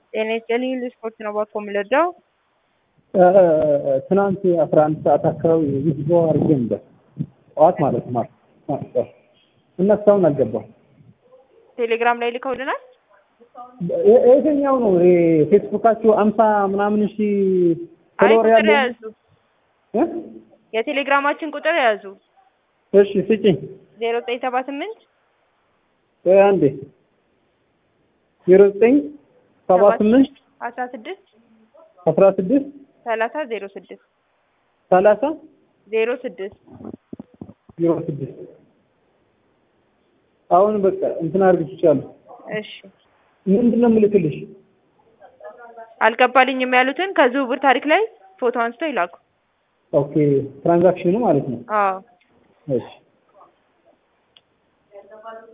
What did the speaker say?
ጤና ይስጥልኝ ለስፖርት ነው ባኮ የምልወደው። ትናንት 11 ሰዓት አካባቢ ቪዲዮ አድርጌ ነበር ጠዋት ማለት ነው እና እስካሁን አልገባም። ቴሌግራም ላይ ልከውልናል። የትኛው ነው ፌስቡካችሁ 50 ምናምን እሺ ፎሎወር ቁጥር ያለው ያዙ። የቴሌግራማችን ቁጥር ያዙ። እሺ ስጪኝ 0978 አንዴ 0978 16 16 30 06 30 06 06 አሁን በቃ እንትን አድርግቻለሁ። እሺ ምንድነው የምልክልሽ? አልገባልኝም ያሉትን ከዝውውር ታሪክ ላይ ፎቶ አንስተው ይላኩ። ኦኬ ትራንዛክሽኑ ማለት ነው። አዎ እሺ